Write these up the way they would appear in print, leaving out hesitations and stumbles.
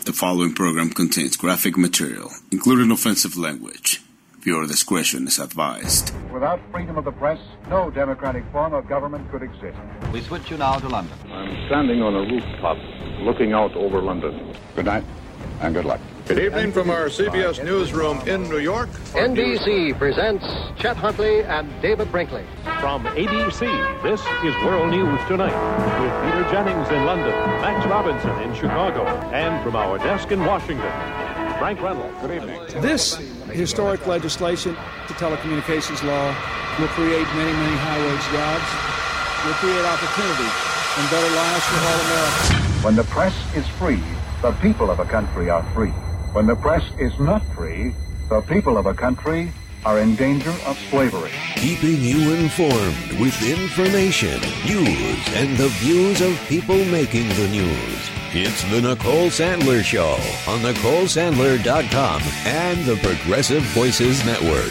The following program contains graphic material, including offensive language. Viewer discretion is advised. Without freedom of the press, no democratic form of government could exist. We switch you now to London. I'm standing on a rooftop looking out over London. Good night and good luck. Good evening from our CBS newsroom in New York. NBC presents Chet Huntley and David Brinkley. From ABC, this is World News Tonight with Peter Jennings in London, Max Robinson in Chicago, and from our desk in Washington, Frank Reynolds. Good evening. This historic legislation, the telecommunications law, will create many, many high-wage jobs, will create opportunity and better lives for all Americans. When the press is free, the people of a country are free. When the press is not free, the people of a country are in danger of slavery. Keeping you informed with information, news, and the views of people making the news. It's the Nicole Sandler Show on NicoleSandler.com and the Progressive Voices Network.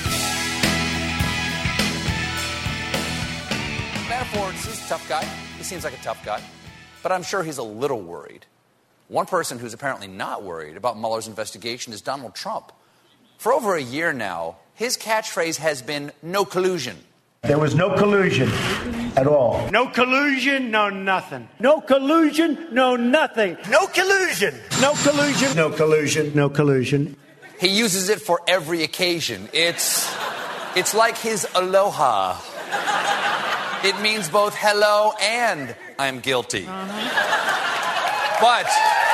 Manafort is a tough guy. He seems like a tough guy. But I'm sure he's a little worried. One person who's apparently not worried about Mueller's investigation is Donald Trump. For over a year now, his catchphrase has been no collusion. There was no collusion at all. No collusion, no nothing. No collusion, no nothing. No collusion. No collusion. No collusion. No collusion. He uses it for every occasion. It's like his aloha. It means both hello and I'm guilty. But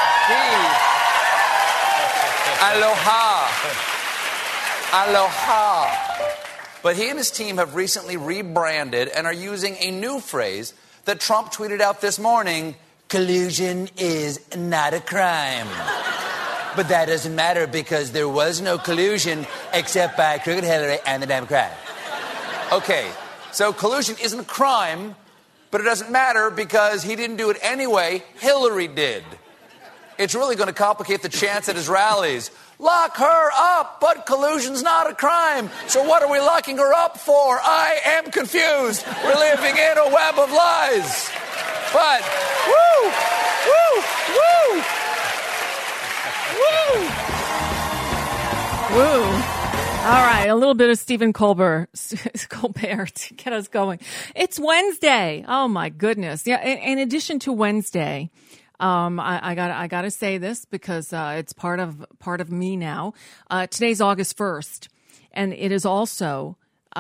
aloha. But he and his team have recently rebranded and are using a new phrase that Trump tweeted out this morning: collusion is not a crime. But that doesn't matter because there was no collusion except by Crooked Hillary and the Democrat. Okay, so collusion isn't a crime, but it doesn't matter because he didn't do it anyway. Hillary did. It's really going to complicate the chants at his rallies. Lock her up, but collusion's not a crime. So what are we locking her up for? I am confused. We're living in a web of lies. But, woo, woo, woo. Woo. All right, a little bit of Stephen Colbert to get us going. It's Wednesday. Oh my goodness. Yeah, in addition to Wednesday, I gotta say this because it's part of me now. Today's August 1st, and it is also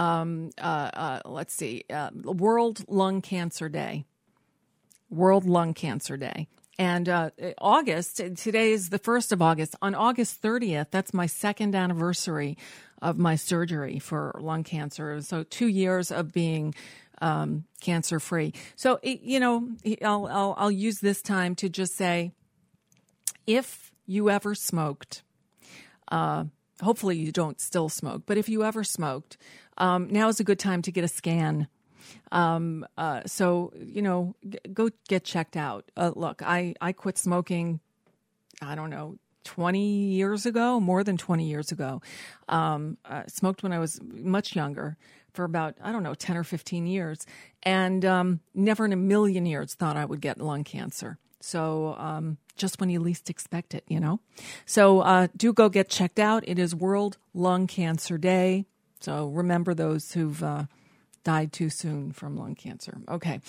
World Lung Cancer Day. World Lung Cancer Day. And today is the 1st of August. On August 30th, that's my second anniversary of my surgery for lung cancer. So 2 years of being cancer-free. So, I'll use this time to just say, if you ever smoked, hopefully you don't still smoke, but if you ever smoked, now is a good time to get a scan. So, go get checked out. Look, I quit smoking, I don't know, 20 years ago, more than 20 years ago. Smoked when I was much younger for about, 10 or 15 years. And never in a million years thought I would get lung cancer. So just when you least expect it, So do go get checked out. It is World Lung Cancer Day. So remember those who've died too soon from lung cancer. Okay.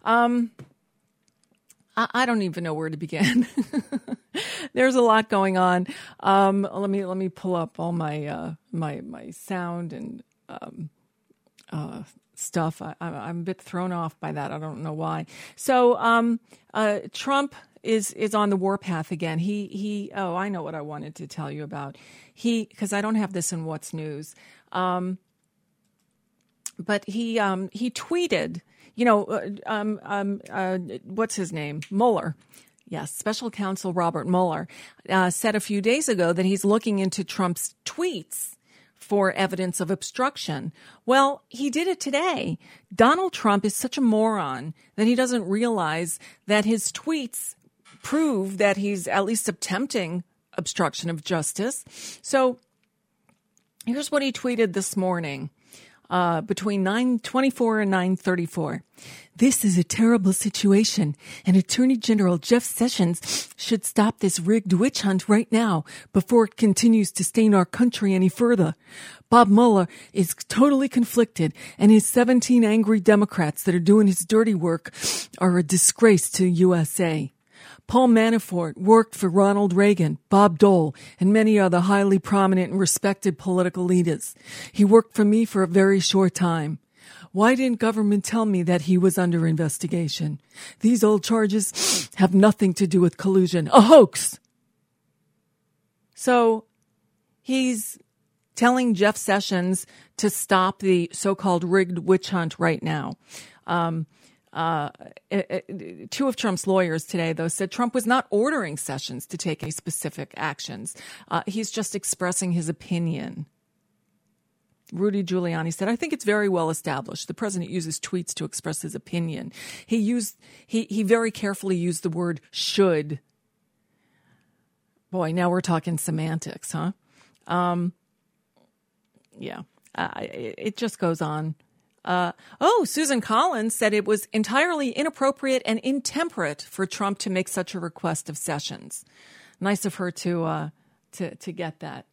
I don't even know where to begin. There's a lot going on. Let me pull up all my my sound and stuff. I'm a bit thrown off by that. I don't know why. So Trump is on the warpath again. I know what I wanted to tell you about. Because I don't have this in What's News. But he tweeted, what's his name? Mueller. Yes, Special Counsel Robert Mueller said a few days ago that he's looking into Trump's tweets for evidence of obstruction. Well, he did it today. Donald Trump is such a moron that he doesn't realize that his tweets prove that he's at least attempting obstruction of justice. So here's what he tweeted this morning. between 9:24 and 9:34. This is a terrible situation, and Attorney General Jeff Sessions should stop this rigged witch hunt right now before it continues to stain our country any further. Bob Mueller is totally conflicted, and his 17 angry Democrats that are doing his dirty work are a disgrace to USA. Paul Manafort worked for Ronald Reagan, Bob Dole, and many other highly prominent and respected political leaders. He worked for me for a very short time. Why didn't government tell me that he was under investigation? These old charges have nothing to do with collusion. A hoax! So he's telling Jeff Sessions to stop the so-called rigged witch hunt right now. Two of Trump's lawyers today, though, said Trump was not ordering Sessions to take any specific actions. He's just expressing his opinion. Rudy Giuliani said, I think it's very well established. The president uses tweets to express his opinion. He very carefully used the word should. Boy, now we're talking semantics, huh? It just goes on. Susan Collins said it was entirely inappropriate and intemperate for Trump to make such a request of Sessions. Nice of her to get that,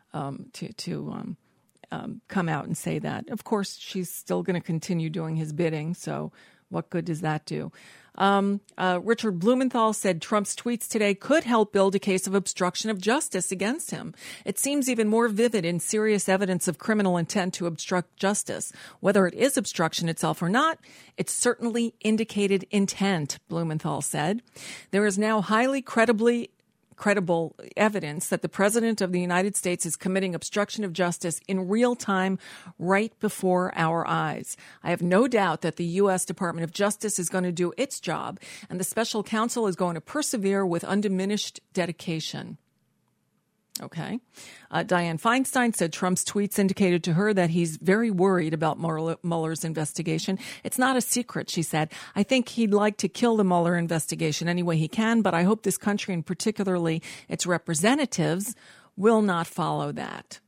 come out and say that. Of course, she's still going to continue doing his bidding. So what good does that do? Richard Blumenthal said Trump's tweets today could help build a case of obstruction of justice against him. It seems even more vivid in serious evidence of criminal intent to obstruct justice. Whether it is obstruction itself or not, it's certainly indicated intent, Blumenthal said. There is now highly credible evidence that the President of the United States is committing obstruction of justice in real time right before our eyes. I have no doubt that the U.S. Department of Justice is going to do its job, and the special counsel is going to persevere with undiminished dedication. Okay. Dianne Feinstein said Trump's tweets indicated to her that he's very worried about Mueller's investigation. It's not a secret, she said. I think he'd like to kill the Mueller investigation any way he can, but I hope this country and particularly its representatives will not follow that.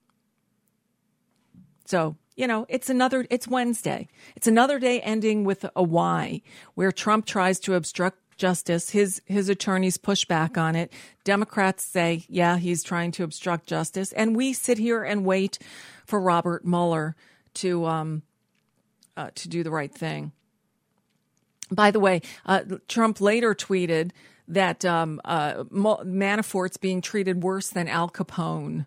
So, it's Wednesday. It's another day ending with a Y, where Trump tries to obstruct justice. His attorneys push back on it. Democrats say, yeah, he's trying to obstruct justice. And we sit here and wait for Robert Mueller to do the right thing. By the way, Trump later tweeted that Manafort's being treated worse than Al Capone.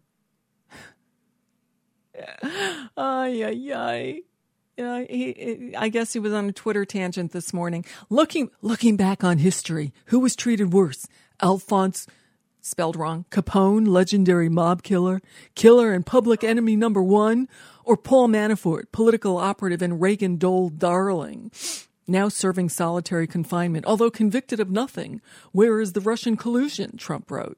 I guess he was on a Twitter tangent this morning. Looking back on history, who was treated worse? Alphonse, spelled wrong, Capone, legendary mob killer and public enemy number one, or Paul Manafort, political operative and Reagan Dole darling, now serving solitary confinement, although convicted of nothing. Where is the Russian collusion? Trump wrote.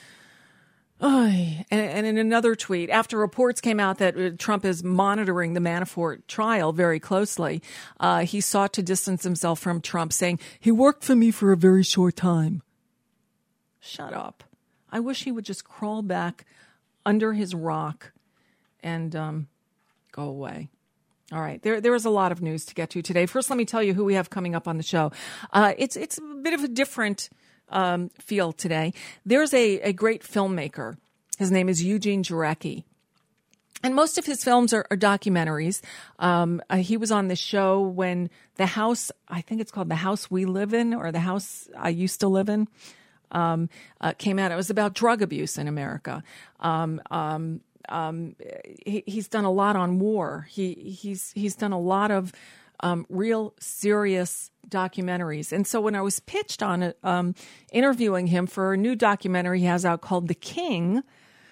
And in another tweet, after reports came out that Trump is monitoring the Manafort trial very closely, he sought to distance himself from Trump, saying, he worked for me for a very short time. Shut up. I wish he would just crawl back under his rock and go away. All right. There is a lot of news to get to today. First, let me tell you who we have coming up on the show. It's a bit of a different feel today. There's a great filmmaker. His name is Eugene Jarecki. And most of his films are documentaries. He was on the show when The House, I think it's called The House We Live In, or The House I Used to Live In, came out. It was about drug abuse in America. He's done a lot on war. He's done a lot of real serious documentaries. And so when I was pitched on interviewing him for a new documentary he has out called The King,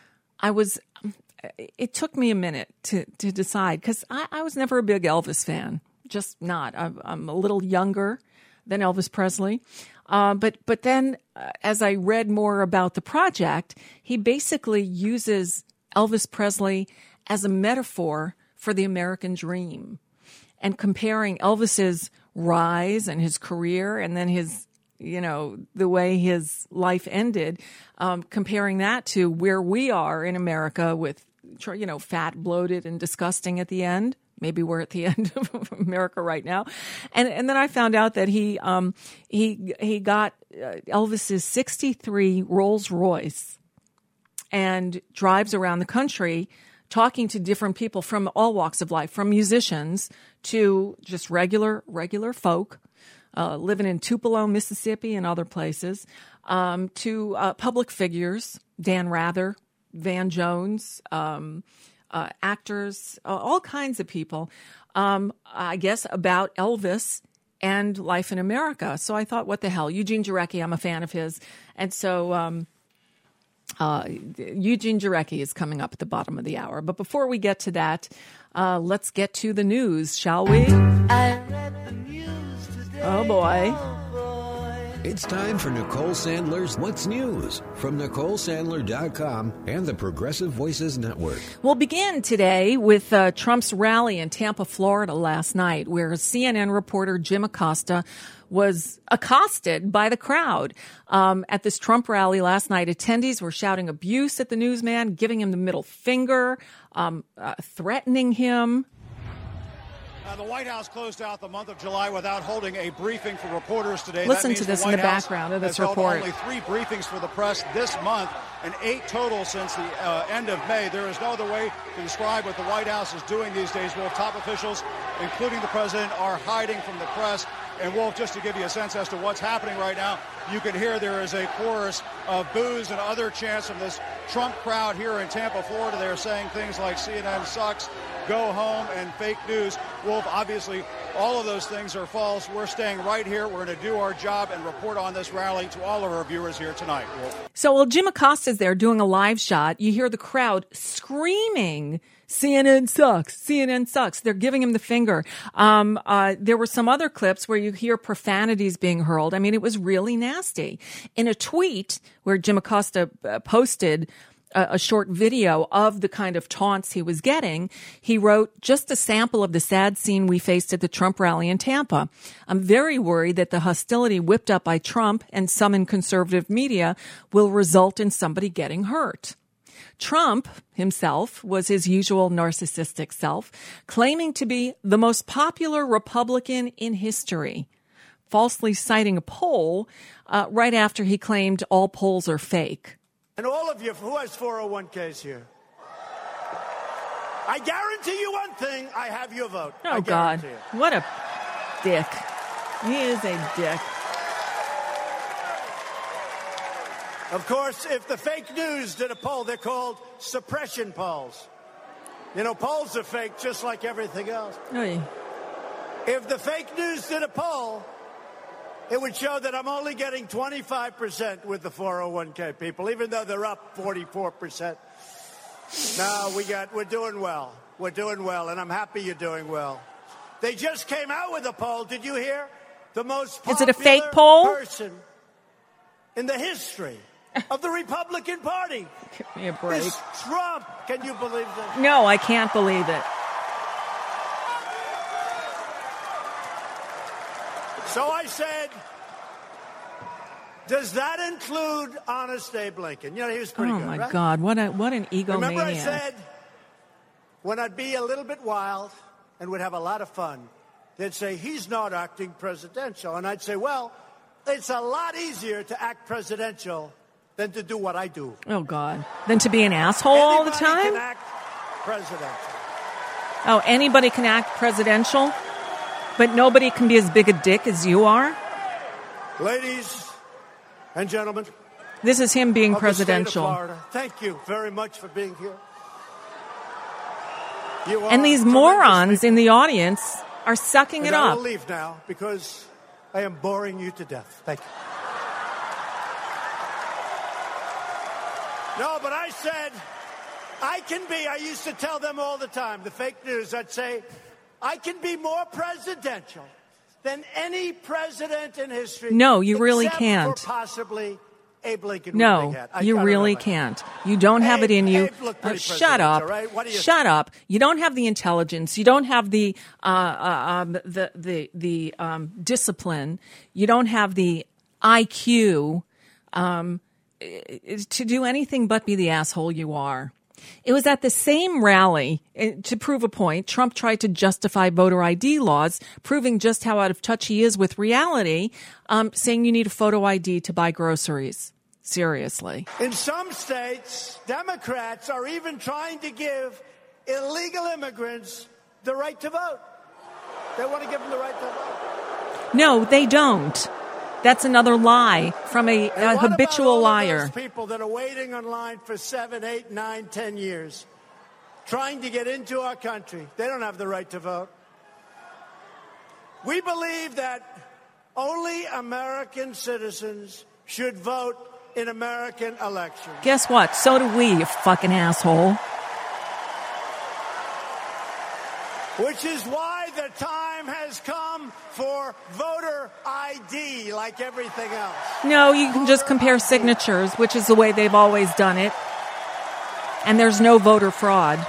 it took me a minute to decide, because I was never a big Elvis fan, just not. I'm a little younger than Elvis Presley. But then as I read more about the project, he basically uses Elvis Presley as a metaphor for the American dream, and comparing Elvis's rise and his career and then his, the way his life ended, comparing that to where we are in America with fat, bloated, and disgusting at the end. Maybe we're at the end of America right now. And then I found out that he got Elvis's 63 Rolls Royce and drives around the country talking to different people from all walks of life, from musicians to just regular folk, living in Tupelo, Mississippi, and other places, to public figures, Dan Rather, Van Jones, actors, all kinds of people, I guess, about Elvis and life in America. So I thought, what the hell? Eugene Jarecki, I'm a fan of his. And so Eugene Jarecki is coming up at the bottom of the hour. But before we get to that, let's get to the news, shall we? I read the news today. Oh, boy. It's time for Nicole Sandler's What's News from NicoleSandler.com and the Progressive Voices Network. We'll begin today with Trump's rally in Tampa, Florida last night, where CNN reporter Jim Acosta was accosted by the crowd. At this Trump rally last night, attendees were shouting abuse at the newsman, giving him the middle finger, threatening him. The White House closed out the month of July without holding a briefing for reporters today. Listen to this in the background of this report. Only 3 briefings for the press this month and 8 total since the end of May. There is no other way to describe what the White House is doing these days. Wolf, top officials, including the president, are hiding from the press. And Wolf, just to give you a sense as to what's happening right now, you can hear there is a chorus of boos and other chants from this Trump crowd here in Tampa, Florida. They're saying things like CNN sucks, go home, and fake news. Wolf, obviously, all of those things are false. We're staying right here. We're going to do our job and report on this rally to all of our viewers here tonight. Wolf. So while Jim Acosta's there doing a live shot, you hear the crowd screaming, CNN sucks, CNN sucks. They're giving him the finger. There were some other clips where you hear profanities being hurled. I mean, it was really nasty. In a tweet where Jim Acosta posted a short video of the kind of taunts he was getting, he wrote, "Just a sample of the sad scene we faced at the Trump rally in Tampa. I'm very worried that the hostility whipped up by Trump and some in conservative media will result in somebody getting hurt." Trump himself was his usual narcissistic self, claiming to be the most popular Republican in history, falsely citing a poll right after he claimed all polls are fake. And all of you, who has 401ks here? I guarantee you one thing, I have your vote. Oh, God. What a dick. He is a dick. Of course, if the fake news did a poll, they're called suppression polls. You know, polls are fake just like everything else. Oy. If the fake news did a poll, it would show that I'm only getting 25% with the 401k people, even though they're up 44%. No, we're doing well. We're doing well, and I'm happy you're doing well. They just came out with a poll. Did you hear? The most popular Is it a fake poll? Person in the history of the Republican Party. Give me a break. Is Trump. Can you believe that? No, I can't believe it. So I said, does that include Honest Abe Lincoln? You know, he was pretty good, Oh, my right? God. What an egomaniac. Remember I said, when I'd be a little bit wild and would have a lot of fun, they'd say, he's not acting presidential. And I'd say, well, it's a lot easier to act presidential than to do what I do. Oh, God. Than to be an asshole all the time? Anybody can act presidential. Oh, anybody can act presidential? But nobody can be as big a dick as you are? Ladies and gentlemen. This is him being of presidential. The state of Florida, thank you very much for being here. And these morons in the audience are sucking it I up. will leave now because I am boring you to death. Thank you. No, but I said, I used to tell them all the time, the fake news, I'd say, I can be more presidential than any president in history. No, you really can't. For possibly Abe Lincoln. No, you really can't. You don't have it in you. Shut up. Right? Shut up. You don't have the intelligence. You don't have the discipline. You don't have the IQ to do anything but be the asshole you are. It was at the same rally, to prove a point, Trump tried to justify voter ID laws, proving just how out of touch he is with reality, saying you need a photo ID to buy groceries. Seriously. In some states, Democrats are even trying to give illegal immigrants the right to vote. They want to give them the right to vote. No, they don't. That's another lie from a habitual liar. Those people that are waiting online for 7, 8, 9, 10 years, trying to get into our country, they don't have the right to vote. We believe that only American citizens should vote in American elections. Guess what? So do we, you fucking asshole. Which is why the time has come for voter ID, like everything else. No, you can just compare signatures, which is the way they've always done it. And there's no voter fraud.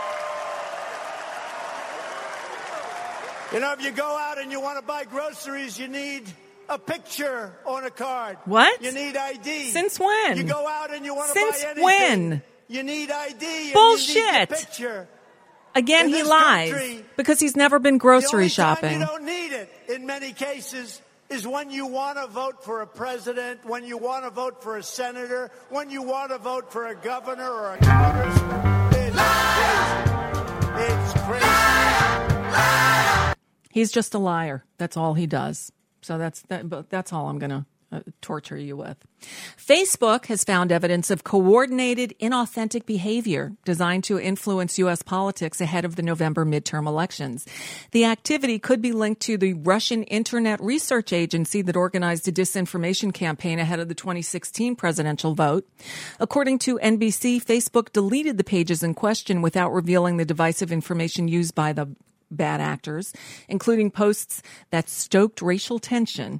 You know, if you go out and you want to buy groceries, you need a picture on a card. What? You need ID. Since when? You go out and you want to buy anything. Since when? You need ID. Bullshit. And you need a picture. Again, he lies because he's never been grocery shopping. The only time you don't need it in many cases is when you want to vote for a president, when you want to vote for a senator, when you want to vote for a governor or a congressman. It's crazy. He's just a liar. That's all he does. So that's all I'm going to torture you with. Facebook has found evidence of coordinated, inauthentic behavior designed to influence U.S. politics ahead of the November midterm elections. The activity could be linked to the Russian Internet Research Agency that organized a disinformation campaign ahead of the 2016 presidential vote. According to NBC, Facebook deleted the pages in question without revealing the divisive information used by the bad actors, including posts that stoked racial tension.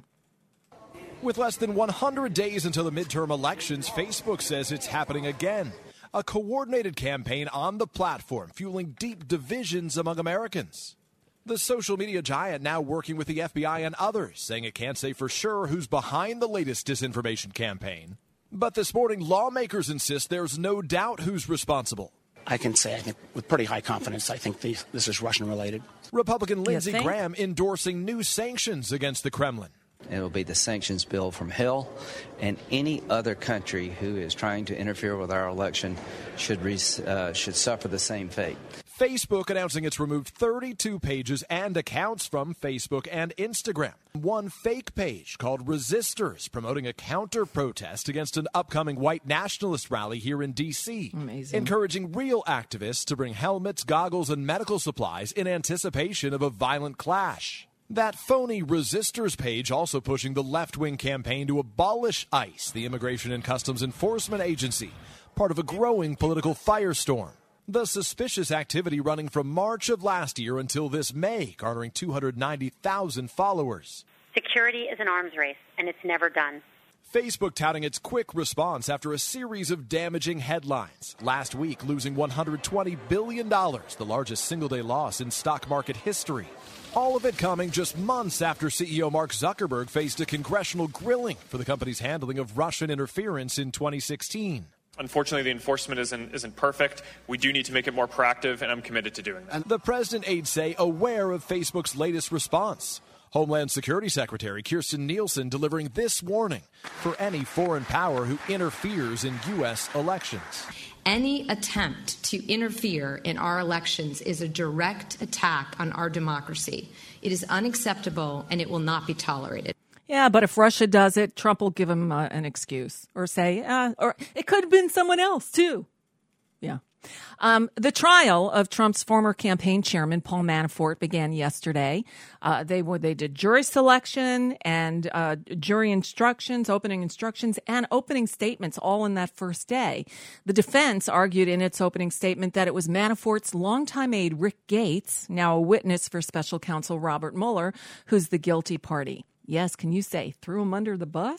With less than 100 days until the midterm elections, Facebook says it's happening again. A coordinated campaign on the platform, fueling deep divisions among Americans. The social media giant now working with the FBI and others, saying it can't say for sure who's behind the latest disinformation campaign. But this morning, lawmakers insist there's no doubt who's responsible. I can say, I think, with pretty high confidence, I think this is Russian-related. Republican Lindsey Graham endorsing new sanctions against the Kremlin. It will be the sanctions bill from hell, and any other country who is trying to interfere with our election should suffer the same fate. Facebook announcing it's removed 32 pages and accounts from Facebook and Instagram. One fake page called Resistors, promoting a counter-protest against an upcoming white nationalist rally here in D.C. Amazing. Encouraging real activists to bring helmets, goggles, and medical supplies in anticipation of a violent clash. That phony Resistors page also pushing the left-wing campaign to abolish ICE, the Immigration and Customs Enforcement Agency, part of a growing political firestorm. The suspicious activity running from March of last year until this May, garnering 290,000 followers. Security is an arms race, and it's never done. Facebook touting its quick response after a series of damaging headlines. Last week, losing $120 billion, the largest single-day loss in stock market history. All of it coming just months after CEO Mark Zuckerberg faced a congressional grilling for the company's handling of Russian interference in 2016. Unfortunately, the enforcement isn't perfect. We do need to make it more proactive, and I'm committed to doing that. The president aides say aware of Facebook's latest response. Homeland Security Secretary Kirstjen Nielsen delivering this warning for any foreign power who interferes in U.S. elections. Any attempt to interfere in our elections is a direct attack on our democracy. It is unacceptable, and it will not be tolerated. Yeah, but if Russia does it, Trump will give him an excuse or say, or it could have been someone else, too. Yeah. The trial of Trump's former campaign chairman, Paul Manafort, began yesterday. They did jury selection and jury instructions, opening instructions, and opening statements all in that first day. The defense argued in its opening statement that it was Manafort's longtime aide, Rick Gates, now a witness for special counsel Robert Mueller, who's the guilty party. Yes, can you say threw him under the bus?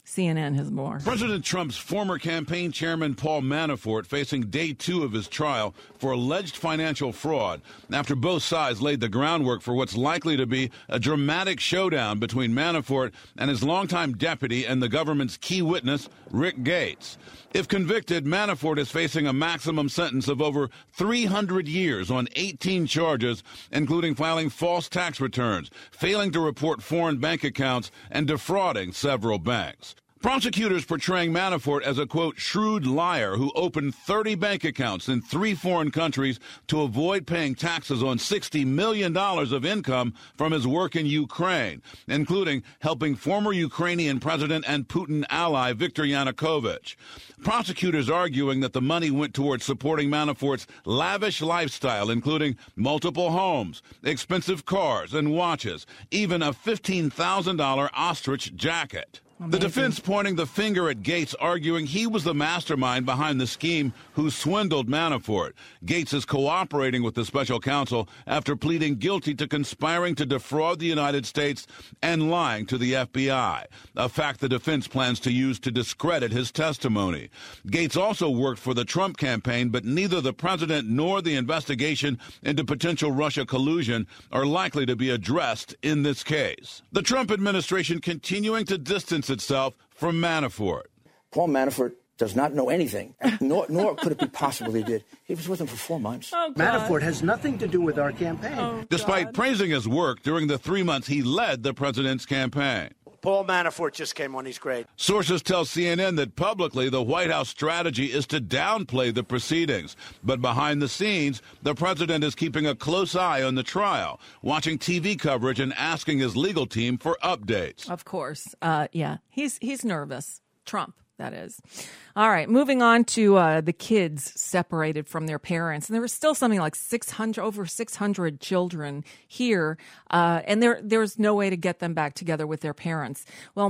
CNN has more. President Trump's former campaign chairman Paul Manafort facing day 2 of his trial for alleged financial fraud after both sides laid the groundwork for what's likely to be a dramatic showdown between Manafort and his longtime deputy and the government's key witness, Rick Gates. If convicted, Manafort is facing a maximum sentence of over 300 years on 18 charges, including filing false tax returns, failing to report foreign bank accounts, and defrauding several banks. Prosecutors portraying Manafort as a, quote, shrewd liar who opened 30 bank accounts in 3 foreign countries to avoid paying taxes on $60 million of income from his work in Ukraine, including helping former Ukrainian president and Putin ally Viktor Yanukovych. Prosecutors arguing that the money went towards supporting Manafort's lavish lifestyle, including multiple homes, expensive cars and watches, even a $15,000 ostrich jacket. Amazing. The defense pointing the finger at Gates, arguing he was the mastermind behind the scheme who swindled Manafort. Gates is cooperating with the special counsel after pleading guilty to conspiring to defraud the United States and lying to the FBI, a fact the defense plans to use to discredit his testimony. Gates also worked for the Trump campaign, but neither the president nor the investigation into potential Russia collusion are likely to be addressed in this case. The Trump administration continuing to distance itself from Manafort. Paul Manafort does not know anything, nor could it be possible he did. He was with him for 4 months. Oh, Manafort has nothing to do with our campaign. Oh, despite praising his work during the 3 months he led the president's campaign. Paul Manafort just came on. He's great. Sources tell CNN that publicly the White House strategy is to downplay the proceedings. But behind the scenes, the president is keeping a close eye on the trial, watching TV coverage and asking his legal team for updates. Of course. Yeah, he's nervous. Trump. That is. All right. Moving on to the kids separated from their parents. And there was still something like over 600 children here. And there's no way to get them back together with their parents. Well,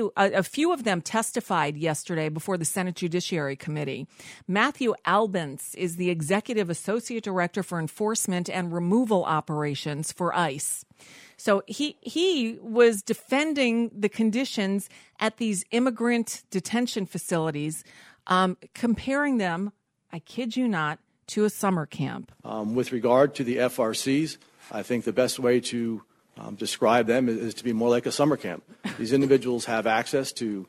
a few of them testified yesterday before the Senate Judiciary Committee. Matthew Albence is the Executive Associate Director for Enforcement and Removal Operations for ICE. So he was defending the conditions at these immigrant detention facilities, comparing them, I kid you not, to a summer camp. With regard to the FRCs, I think the best way to describe them is to be more like a summer camp. These individuals have access to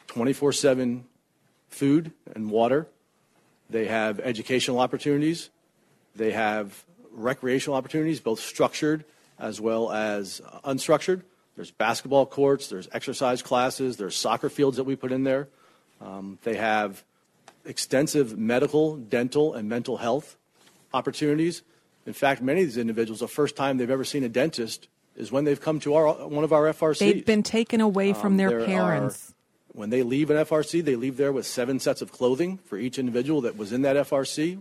24/7 food and water. They have educational opportunities. They have recreational opportunities, both structured as well as unstructured. There's basketball courts, there's exercise classes, there's soccer fields that we put in there. They have extensive medical, dental, and mental health opportunities. In fact, many of these individuals, the first time they've ever seen a dentist is when they've come to one of our FRCs. They've been taken away from their parents. When they leave an FRC, they leave there with 7 sets of clothing for each individual that was in that FRC.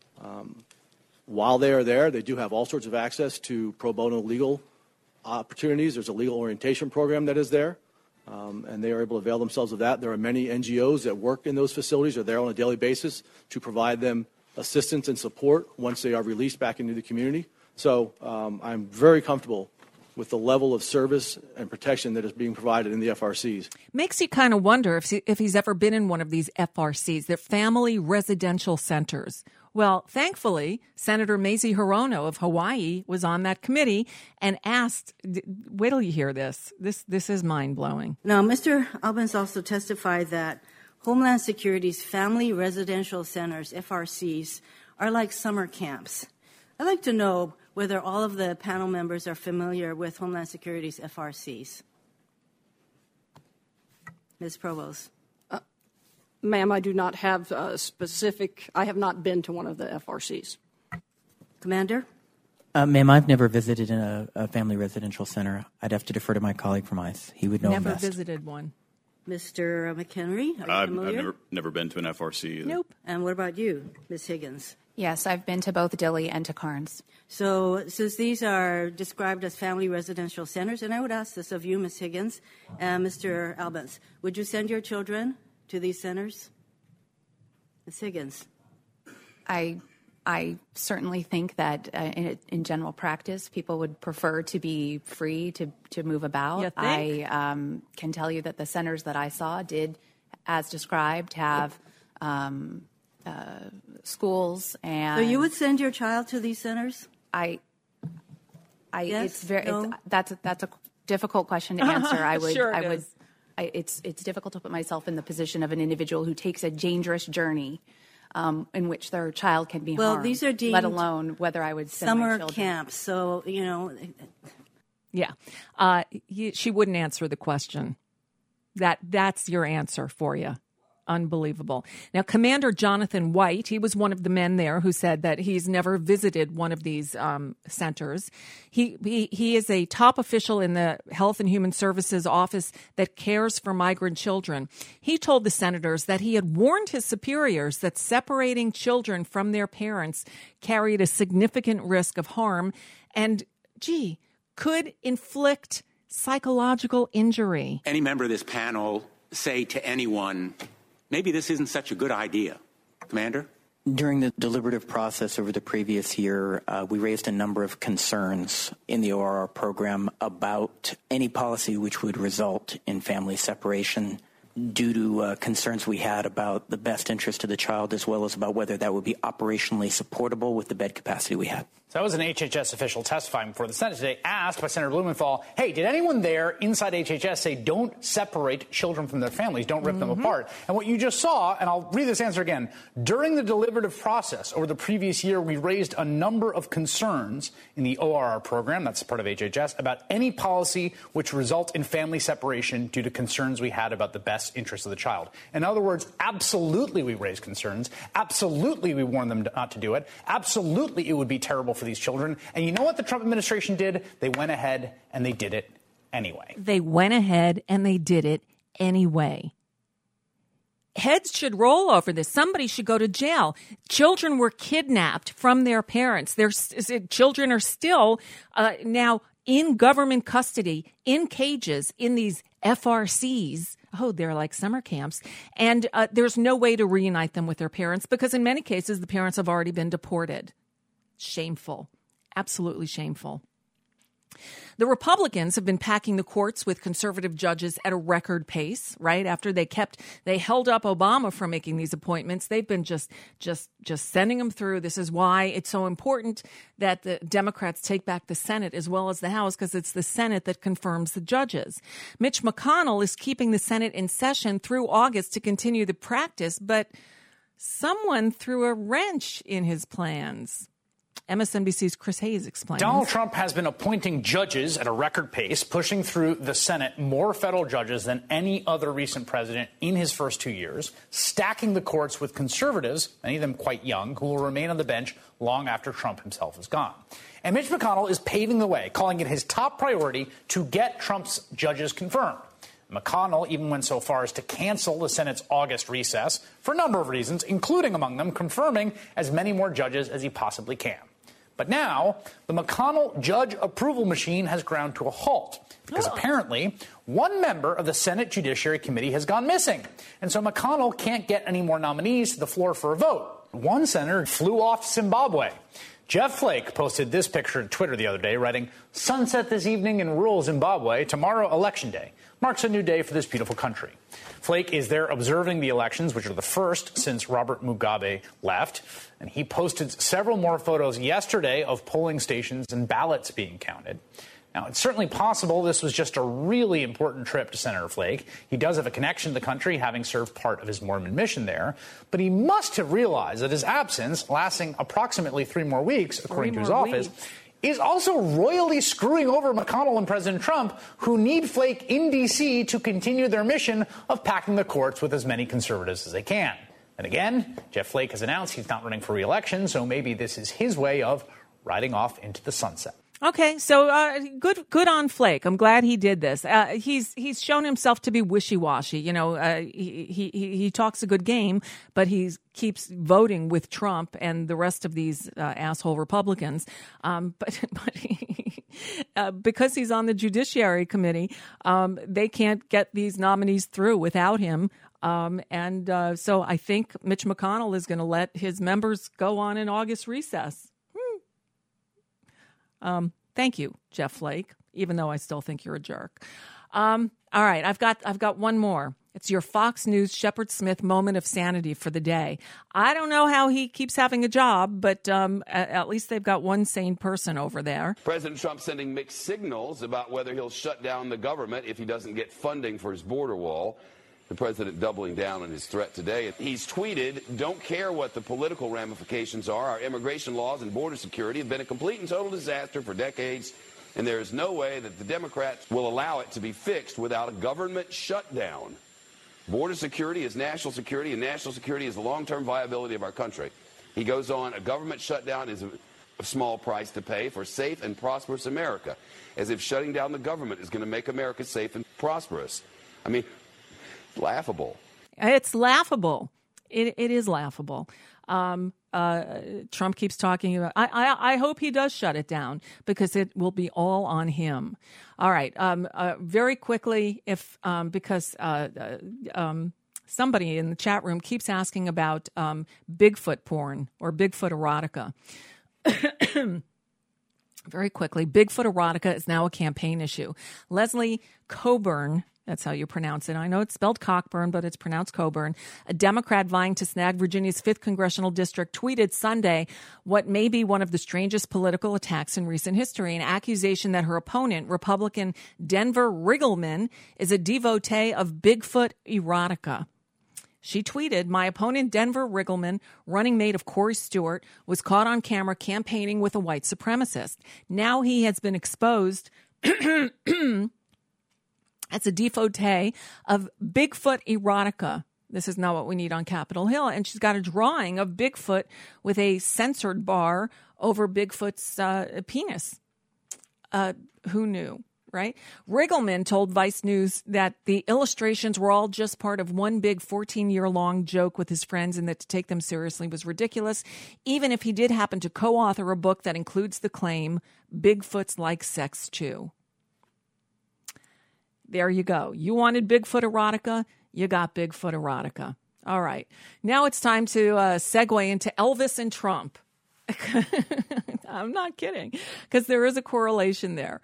While they are there, they do have all sorts of access to pro bono legal opportunities. There's a legal orientation program that is there, and they are able to avail themselves of that. There are many NGOs that work in those facilities, are there on a daily basis to provide them assistance and support once they are released back into the community. So I'm very comfortable with the level of service and protection that is being provided in the FRCs. Makes you kind of wonder if he's ever been in one of these FRCs. They're family residential centers. Well, thankfully, Senator Mazie Hirono of Hawaii was on that committee and asked, wait till you hear this. This is mind-blowing. Now, Mr. Albence also testified that Homeland Security's family residential centers, FRCs, are like summer camps. I'd like to know whether all of the panel members are familiar with Homeland Security's FRCs. Ms. Provost. Ma'am, I do not have I have not been to one of the FRCs. Commander? Ma'am, I've never visited a family residential center. I'd have to defer to my colleague from ICE. He would know Never best. Visited one. Mr. McHenry, are you familiar? I've never been to an FRC either. Nope. And what about you, Ms. Higgins? Yes, I've been to both Dilley and to Carnes. So since these are described as family residential centers, and I would ask this of you, Ms. Higgins and Mr. Albence, would you send your children to these centers? Ms. Higgins. I I certainly think that in general practice, people would prefer to be free to move about. You think? I can tell you that the centers that I saw did, as described, have schools and. So you would send your child to these centers? Yes, it's very. No? That's a difficult question to answer. I would. Sure I would. It's difficult to put myself in the position of an individual who takes a dangerous journey. In which their child can be harmed. These are deemed let alone whether I would send my summer children. camps. So, Yeah. She wouldn't answer the question. That's your answer for you. Unbelievable. Now, Commander Jonathan White, he was one of the men there who said that he's never visited one of these centers. He is a top official in the Health and Human Services office that cares for migrant children. He told the senators that he had warned his superiors that separating children from their parents carried a significant risk of harm and, could inflict psychological injury. Any member of this panel say to anyone, maybe this isn't such a good idea. Commander? During the deliberative process over the previous year, we raised a number of concerns in the ORR program about any policy which would result in family separation due to concerns we had about the best interest of the child, as well as about whether that would be operationally supportable with the bed capacity we had. So that was an HHS official testifying before the Senate today, asked by Senator Blumenthal, hey, did anyone there inside HHS say don't separate children from their families, don't rip them apart? And what you just saw, and I'll read this answer again, during the deliberative process over the previous year, we raised a number of concerns in the ORR program, that's part of HHS, about any policy which result in family separation due to concerns we had about the best interest of the child. In other words, absolutely we raised concerns. Absolutely we warned them not to do it. Absolutely it would be terrible for these children. And you know what the Trump administration did? They went ahead and they did it anyway. They went ahead and they did it anyway. Heads should roll over this. Somebody should go to jail. Children were kidnapped from their parents. Children are still now in government custody, in cages, in these FRCs. Oh, they're like summer camps. And there's no way to reunite them with their parents because in many cases, the parents have already been deported. Shameful. Absolutely shameful. The Republicans have been packing the courts with conservative judges at a record pace, right? After they held up Obama from making these appointments. They've been just sending them through. This is why it's so important that the Democrats take back the Senate as well as the House, because it's the Senate that confirms the judges. Mitch McConnell is keeping the Senate in session through August to continue the practice, but someone threw a wrench in his plans. MSNBC's Chris Hayes explains. Donald Trump has been appointing judges at a record pace, pushing through the Senate more federal judges than any other recent president in his first 2 years, stacking the courts with conservatives, many of them quite young, who will remain on the bench long after Trump himself is gone. And Mitch McConnell is paving the way, calling it his top priority to get Trump's judges confirmed. McConnell even went so far as to cancel the Senate's August recess for a number of reasons, including among them confirming as many more judges as he possibly can. But now, the McConnell judge approval machine has ground to a halt because apparently one member of the Senate Judiciary Committee has gone missing. And so McConnell can't get any more nominees to the floor for a vote. One senator flew off to Zimbabwe. Jeff Flake posted this picture to Twitter the other day, writing, "Sunset this evening in rural Zimbabwe. Tomorrow, Election Day. Marks a new day for this beautiful country." Flake is there observing the elections, which are the first since Robert Mugabe left. And he posted several more photos yesterday of polling stations and ballots being counted. Now, it's certainly possible this was just a really important trip to Senator Flake. He does have a connection to the country, having served part of his Mormon mission there. But he must have realized that his absence, lasting approximately 3 more weeks, according to his office, is also royally screwing over McConnell and President Trump, who need Flake in D.C. to continue their mission of packing the courts with as many conservatives as they can. And again, Jeff Flake has announced he's not running for re-election, so maybe this is his way of riding off into the sunset. Okay, so good on Flake. I'm glad he did this. He's shown himself to be wishy-washy. You know, he talks a good game, but he keeps voting with Trump and the rest of these asshole Republicans. Because he's on the Judiciary Committee, they can't get these nominees through without him. So I think Mitch McConnell is going to let his members go on an August recess. Thank you, Jeff Flake, even though I still think you're a jerk. All right, I've got one more. It's your Fox News Shepard Smith moment of sanity for the day. I don't know how he keeps having a job, but at least they've got one sane person over there. President Trump sending mixed signals about whether he'll shut down the government if he doesn't get funding for his border wall. The president doubling down on his threat today. He's tweeted, "Don't care what the political ramifications are. Our immigration laws and border security have been a complete and total disaster for decades, and there is no way that the Democrats will allow it to be fixed without a government shutdown. Border security is national security, and national security is the long-term viability of our country." He goes on, "A government shutdown is a small price to pay for safe and prosperous America," as if shutting down the government is going to make America safe and prosperous. I mean, laughable. It's laughable. It is laughable. Trump keeps talking about. I hope he does shut it down because it will be all on him. All right. Very quickly, because somebody in the chat room keeps asking about Bigfoot porn or Bigfoot erotica. Very quickly, Bigfoot erotica is now a campaign issue. Leslie Coburn. That's how you pronounce it. I know it's spelled Cockburn, but it's pronounced Coburn. A Democrat vying to snag Virginia's 5th congressional district tweeted Sunday what may be one of the strangest political attacks in recent history, an accusation that her opponent, Republican Denver Riggleman, is a devotee of Bigfoot erotica. She tweeted, "My opponent, Denver Riggleman, running mate of Corey Stewart, was caught on camera campaigning with a white supremacist. Now he has been exposed as a devotee of Bigfoot erotica." This is not what we need on Capitol Hill. And she's got a drawing of Bigfoot with a censored bar over Bigfoot's penis. Who knew, right? Riggleman told Vice News that the illustrations were all just part of one big 14-year-long joke with his friends and that to take them seriously was ridiculous, even if he did happen to co-author a book that includes the claim, "Bigfoot's like sex too." There you go. You wanted Bigfoot erotica, you got Bigfoot erotica. All right. Now it's time to segue into Elvis and Trump. I'm not kidding, because there is a correlation there.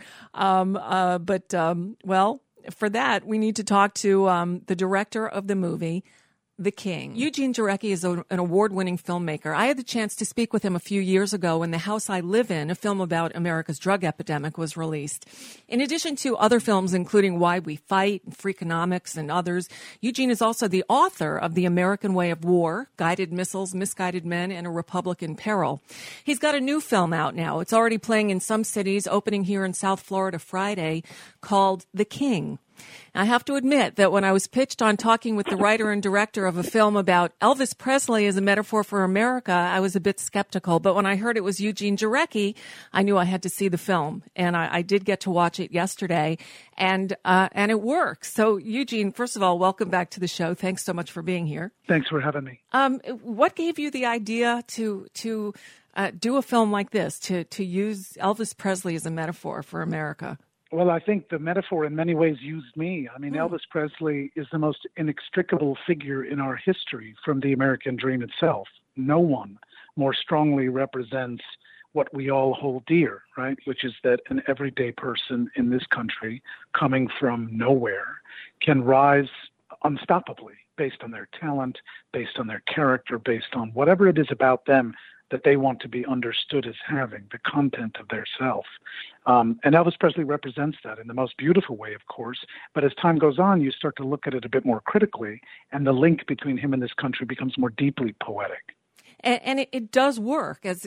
Well, for that, we need to talk to the director of the movie, The King. Eugene Jarecki is an award-winning filmmaker. I had the chance to speak with him a few years ago when The House I Live In, a film about America's drug epidemic, was released. In addition to other films, including Why We Fight, Freakonomics, and others, Eugene is also the author of The American Way of War, Guided Missiles, Misguided Men, and A Republic in Peril. He's got a new film out now. It's already playing in some cities, opening here in South Florida Friday, called The King. I have to admit that when I was pitched on talking with the writer and director of a film about Elvis Presley as a metaphor for America, I was a bit skeptical. But when I heard it was Eugene Jarecki, I knew I had to see the film. And I did get to watch it yesterday, and it works. So, Eugene, first of all, welcome back to the show. Thanks so much for being here. Thanks for having me. What gave you the idea to do a film like this, to use Elvis Presley as a metaphor for America? Well, I think the metaphor in many ways used me. I mean, Elvis Presley is the most inextricable figure in our history from the American dream itself. No one more strongly represents what we all hold dear, right? Which is that an everyday person in this country coming from nowhere can rise unstoppably based on their talent, based on their character, based on whatever it is about them that they want to be understood as having, the content of their self. And Elvis Presley represents that in the most beautiful way, of course. But as time goes on, you start to look at it a bit more critically, and the link between him and this country becomes more deeply poetic. And it does work as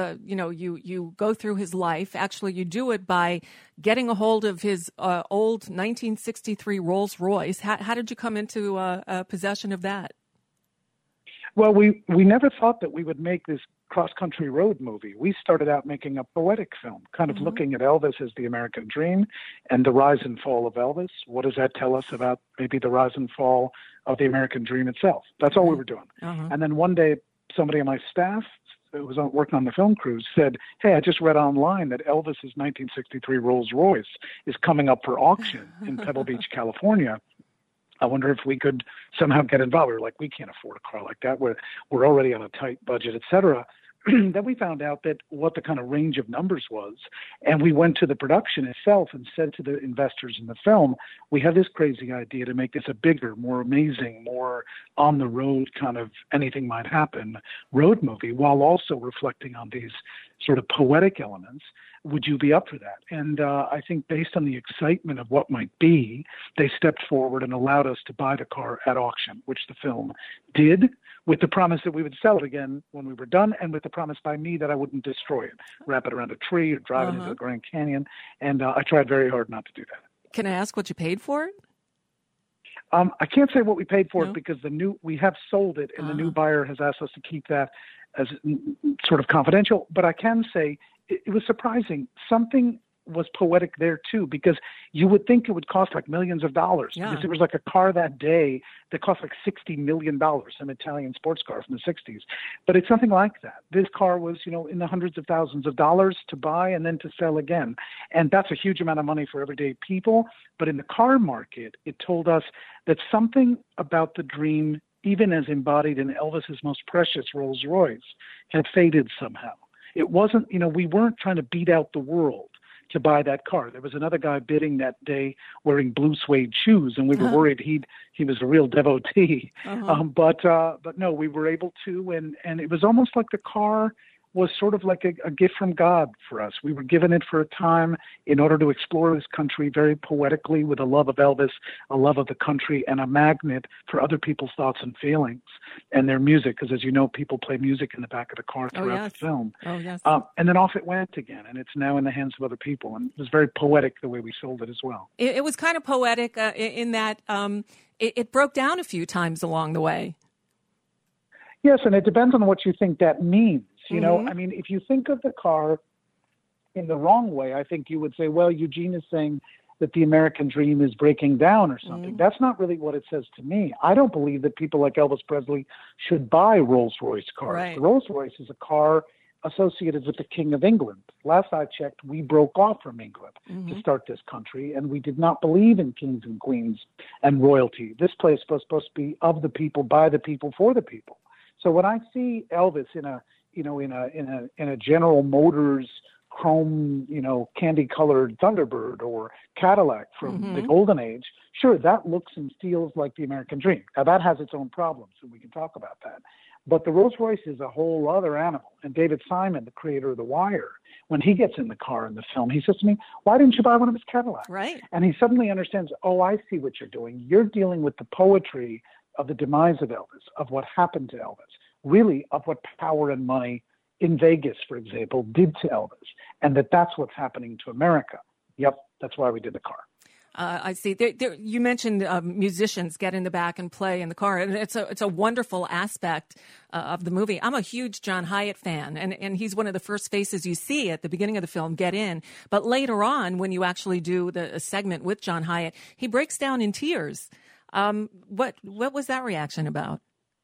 you go through his life. Actually, you do it by getting a hold of his old 1963 Rolls Royce. How did you come into possession of that? Well, we never thought that we would make this cross-country road movie. We started out making a poetic film, kind of looking at Elvis as the American dream and the rise and fall of Elvis. What does that tell us about maybe the rise and fall of the American dream itself? That's all we were doing. And then one day, somebody on my staff who was working on the film crews said, "Hey, I just read online that Elvis's 1963 Rolls Royce is coming up for auction in Pebble Beach, California. I wonder if we could somehow get involved. We were like, we can't afford a car like that. We're already on a tight budget, et cetera. Then we found out that what the kind of range of numbers was. And we went to the production itself and said to the investors in the film, we have this crazy idea to make this a bigger, more amazing, more on the road kind of anything might happen road movie, while also reflecting on these sort of poetic elements. Would you be up for that? And I think based on the excitement of what might be, they stepped forward and allowed us to buy the car at auction, which the film did, with the promise that we would sell it again when we were done, and with the promise by me that I wouldn't destroy it, wrap it around a tree or drive it into the Grand Canyon. And I tried very hard not to do that. Can I ask what you paid for it? I can't say what we paid for it because we have sold it, and the new buyer has asked us to keep that as sort of confidential. But I can say it was surprising. Something was poetic there too, because you would think it would cost like millions of dollars. Yeah. Because it was like a car that day that cost like $60 million, some Italian sports car from the 60s. But it's something like that. This car was, in the hundreds of thousands of dollars to buy and then to sell again. And that's a huge amount of money for everyday people. But in the car market, it told us that something about the dream, even as embodied in Elvis's most precious Rolls Royce, had faded somehow. It wasn't, we weren't trying to beat out the world to buy that car. There was another guy bidding that day wearing blue suede shoes, and we were worried he was a real devotee. But no, we were able to, and it was almost like the car was sort of like a gift from God for us. We were given it for a time in order to explore this country very poetically with a love of Elvis, a love of the country, and a magnet for other people's thoughts and feelings and their music. Because as you know, people play music in the back of the car throughout the film. Oh, yes. And then off it went again, and it's now in the hands of other people. And it was very poetic the way we sold it as well. It was kind of poetic in that it broke down a few times along the way. Yes, and it depends on what you think that means. I mean, if you think of the car in the wrong way, I think you would say, well, Eugene is saying that the American dream is breaking down or something. That's not really what it says to me. I don't believe that people like Elvis Presley should buy Rolls-Royce cars. Right. The Rolls-Royce is a car associated with the King of England. Last I checked, we broke off from England to start this country, and we did not believe in kings and queens and royalty. This place was supposed to be of the people, by the people, for the people. So when I see Elvis in a General Motors chrome, candy-colored Thunderbird or Cadillac from the Golden Age, sure, that looks and feels like the American dream. Now, that has its own problems, and we can talk about that. But the Rolls-Royce is a whole other animal. And David Simon, the creator of The Wire, when he gets in the car in the film, he says to me, why didn't you buy one of his Cadillacs? Right. And he suddenly understands, oh, I see what you're doing. You're dealing with the poetry of the demise of Elvis, of what happened to Elvis, really of what power and money in Vegas, for example, did to Elvis, and that's what's happening to America. Yep, that's why we did the car. I see. You mentioned musicians get in the back and play in the car, and it's a wonderful aspect of the movie. I'm a huge John Hyatt fan, and he's one of the first faces you see at the beginning of the film get in. But later on, when you actually do a segment with John Hyatt, he breaks down in tears. What was that reaction about?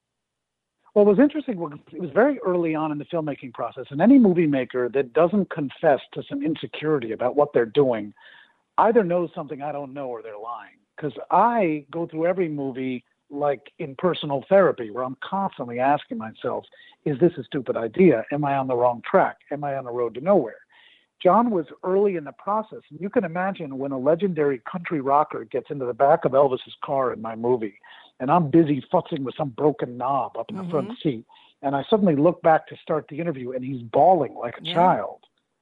Well, what was interesting was it was very early on in the filmmaking process, and any movie maker that doesn't confess to some insecurity about what they're doing either knows something I don't know or they're lying. Because I go through every movie like in personal therapy, where I'm constantly asking myself, is this a stupid idea? Am I on the wrong track? Am I on the road to nowhere? John was early in the process. And you can imagine when a legendary country rocker gets into the back of Elvis's car in my movie, and I'm busy futzing with some broken knob up in the front seat, and I suddenly look back to start the interview, and he's bawling like a child.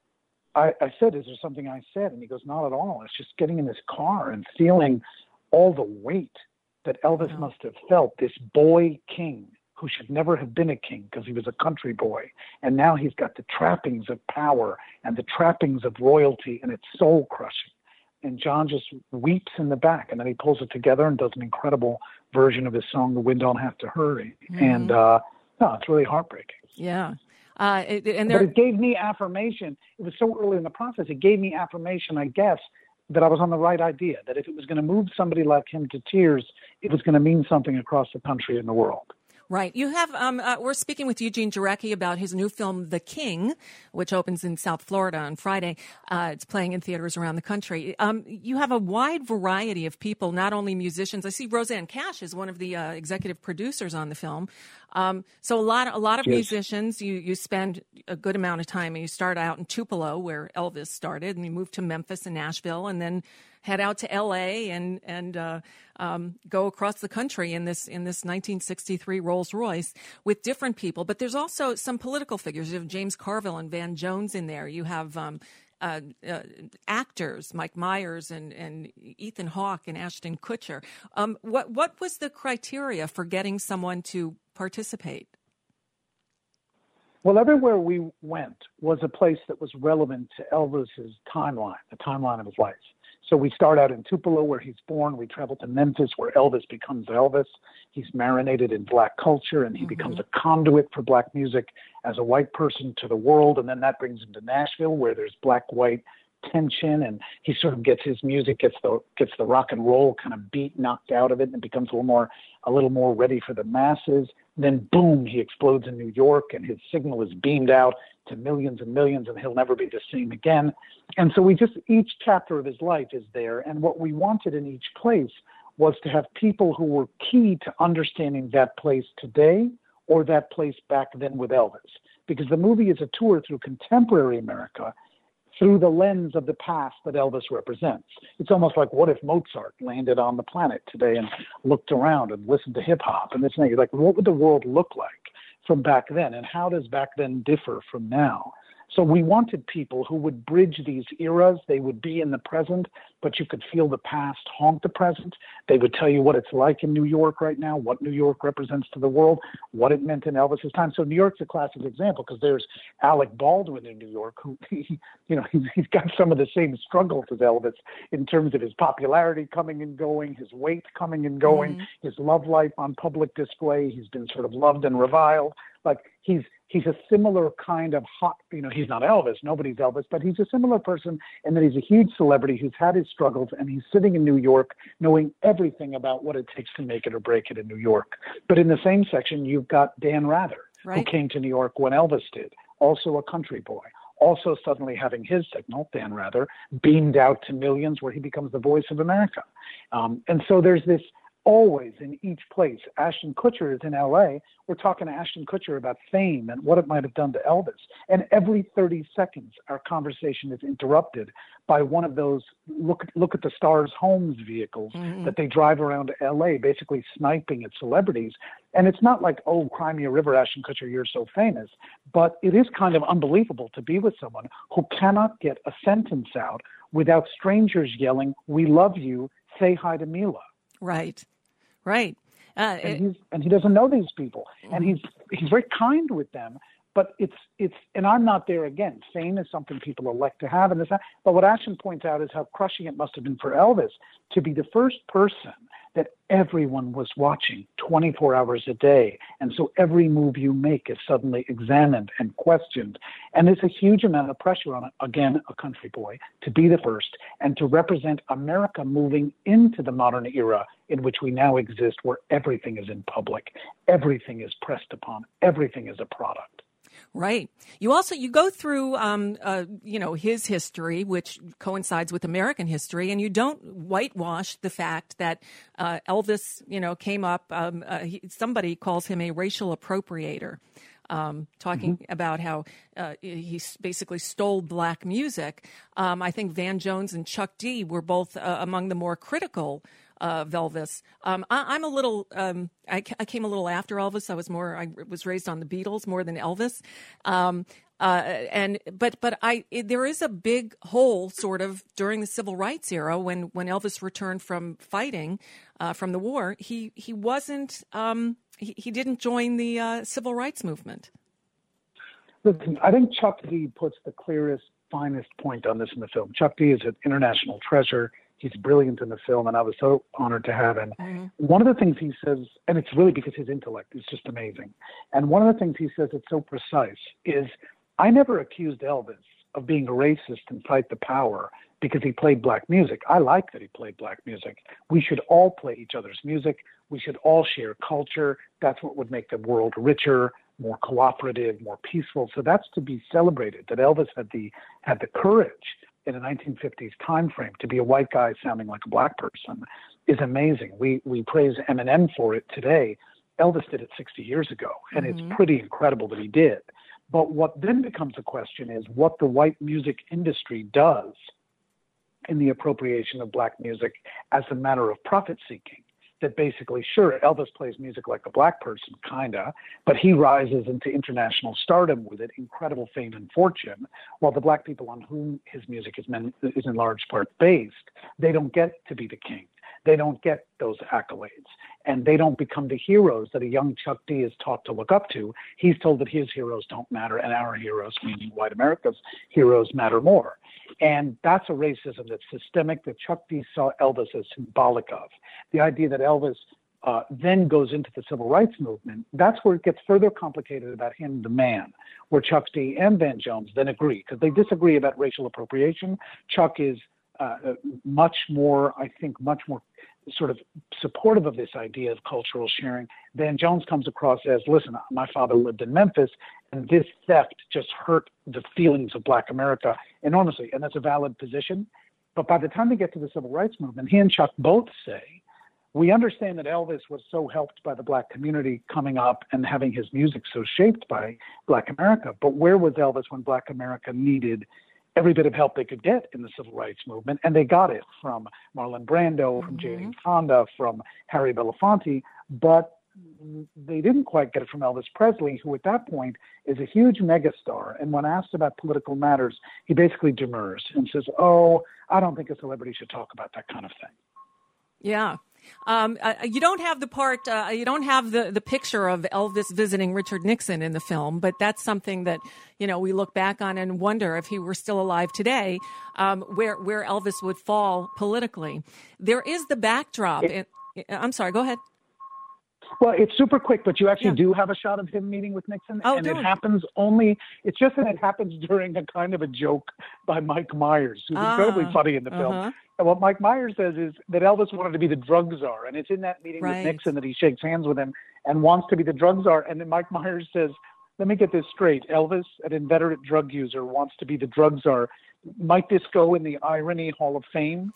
I said, is there something I said? And he goes, not at all. It's just getting in this car and feeling all the weight that Elvis must have felt, this boy king who should never have been a king because he was a country boy. And now he's got the trappings of power and the trappings of royalty, and it's soul-crushing. And John just weeps in the back, and then he pulls it together and does an incredible version of his song, The Wind Don't Have to Hurry. And, it's really heartbreaking. Yeah. But it gave me affirmation. It was so early in the process. It gave me affirmation, I guess, that I was on the right idea, that if it was going to move somebody like him to tears, it was going to mean something across the country and the world. Right. You have, we're speaking with Eugene Jarecki about his new film, The King, which opens in South Florida on Friday. It's playing in theaters around the country. You have a wide variety of people, not only musicians. I see Rosanne Cash is one of the executive producers on the film. So a lot of musicians. You spend a good amount of time, and you start out in Tupelo, where Elvis started, and you move to Memphis and Nashville, and then head out to L.A. and go across the country in this 1963 Rolls Royce with different people. But there's also some political figures. You have James Carville and Van Jones in there. You have actors, Mike Myers and Ethan Hawke and Ashton Kutcher. What was the criteria for getting someone to participate? Well, everywhere we went was a place that was relevant to Elvis's timeline, the timeline of his life. So we start out in Tupelo, where he's born. We travel to Memphis, where Elvis becomes Elvis. He's marinated in black culture, and he becomes a conduit for black music as a white person to the world. And then that brings him to Nashville, where there's black-white tension, and he sort of gets his music, gets the rock and roll kind of beat knocked out of it, and becomes a little more ready for the masses. Then boom, he explodes in New York, and his signal is beamed out to millions and millions, and he'll never be the same again. And so each chapter of his life is there. And what we wanted in each place was to have people who were key to understanding that place today or that place back then with Elvis. Because the movie is a tour through contemporary America through the lens of the past that Elvis represents. It's almost like, what if Mozart landed on the planet today and looked around and listened to hip hop and this and that? You're like, what would the world look like from back then? And how does back then differ from now? So we wanted people who would bridge these eras. They would be in the present, but you could feel the past haunt the present. They would tell you what it's like in New York right now, what New York represents to the world, what it meant in Elvis's time. So New York's a classic example because there's Alec Baldwin in New York, who he's got some of the same struggles as Elvis in terms of his popularity coming and going, his weight coming and going, his love life on public display. He's been sort of loved and reviled. Like he's a similar kind of hot, he's not Elvis, nobody's Elvis, but he's a similar person in that he's a huge celebrity who's had his struggles, and he's sitting in New York knowing everything about what it takes to make it or break it in New York. But in the same section, you've got Dan Rather, who came to New York when Elvis did, also a country boy, also suddenly having his signal, Dan Rather, beamed out to millions where he becomes the voice of America. And so there's this always in each place. Ashton Kutcher is in L.A. We're talking to Ashton Kutcher about fame and what it might have done to Elvis. And every 30 seconds, our conversation is interrupted by one of those look at the Stars Homes vehicles that they drive around L.A., basically sniping at celebrities. And it's not like, oh, cry me a river, Ashton Kutcher, you're so famous. But it is kind of unbelievable to be with someone who cannot get a sentence out without strangers yelling, "We love you, say hi to Mila." Right. And he doesn't know these people, and he's very kind with them. But it's and I'm not there again. Fame is something people elect to have, and this. But what Ashton points out is how crushing it must have been for Elvis to be the first person that everyone was watching 24 hours a day, and so every move you make is suddenly examined and questioned, and there's a huge amount of pressure on, again, a country boy, to be the first and to represent America moving into the modern era in which we now exist, where everything is in public, everything is pressed upon, everything is a product. Right. You go through, his history, which coincides with American history, and you don't whitewash the fact that Elvis, came up. Somebody calls him a racial appropriator, talking about how he basically stole black music. I think Van Jones and Chuck D were both among the more critical of Elvis. I'm a little. I came a little after Elvis. I was raised on the Beatles more than Elvis. There is a big hole sort of during the civil rights era when Elvis returned from fighting from the war. He wasn't. He didn't join the civil rights movement. Listen, I think Chuck D puts the clearest, finest point on this in the film. Chuck D is an international treasure. He's brilliant in the film, and I was so honored to have him. One of the things he says, and it's really because his intellect is just amazing, and one of the things he says that's so precise is, I never accused Elvis of being a racist and fight the power because he played black music. I like that he played black music. We should all play each other's music. We should all share culture. That's what would make the world richer, more cooperative, more peaceful. So that's to be celebrated, that Elvis had the courage in a 1950s time frame to be a white guy sounding like a black person is amazing. We praise Eminem for it today. Elvis did it 60 years ago, and it's pretty incredible that he did. But what then becomes a question is what the white music industry does in the appropriation of black music as a matter of profit-seeking. That basically, sure, Elvis plays music like a black person, kinda, but he rises into international stardom with it, incredible fame and fortune, while the black people on whom his music is in large part based, they don't get to be the king. They don't get those accolades, and they don't become the heroes that a young Chuck D is taught to look up to. He's told that his heroes don't matter, and our heroes, meaning white America's heroes, matter more. And that's a racism that's systemic, that Chuck D saw Elvis as symbolic of. The idea that Elvis then goes into the civil rights movement, that's where it gets further complicated about him, the man, where Chuck D and Van Jones then agree, because they disagree about racial appropriation. Chuck is much more sort of supportive of this idea of cultural sharing. Van Jones comes across as, listen, my father lived in Memphis, and this theft just hurt the feelings of black America enormously. And that's a valid position. But by the time they get to the civil rights movement, he and Chuck both say, we understand that Elvis was so helped by the black community coming up and having his music so shaped by black America. But where was Elvis when black America needed every bit of help they could get in the civil rights movement? And they got it from Marlon Brando, from Jane Fonda, from Harry Belafonte, but they didn't quite get it from Elvis Presley, who at that point is a huge megastar. And when asked about political matters, he basically demurs and says, I don't think a celebrity should talk about that kind of thing. Yeah. You don't have the part, you don't have the picture of Elvis visiting Richard Nixon in the film, but that's something that, we look back on and wonder if he were still alive today, where Elvis would fall politically. There is the backdrop. I'm sorry, go ahead. Well, it's super quick, but you actually do have a shot of him meeting with Nixon. And it happens it's just that it happens during a kind of a joke by Mike Myers, who's incredibly funny in the film. And what Mike Myers says is that Elvis wanted to be the drug czar. And it's in that meeting with Nixon that he shakes hands with him and wants to be the drug czar. And then Mike Myers says, let me get this straight. Elvis, an inveterate drug user, wants to be the drug czar. Might this go in the Irony Hall of Fame?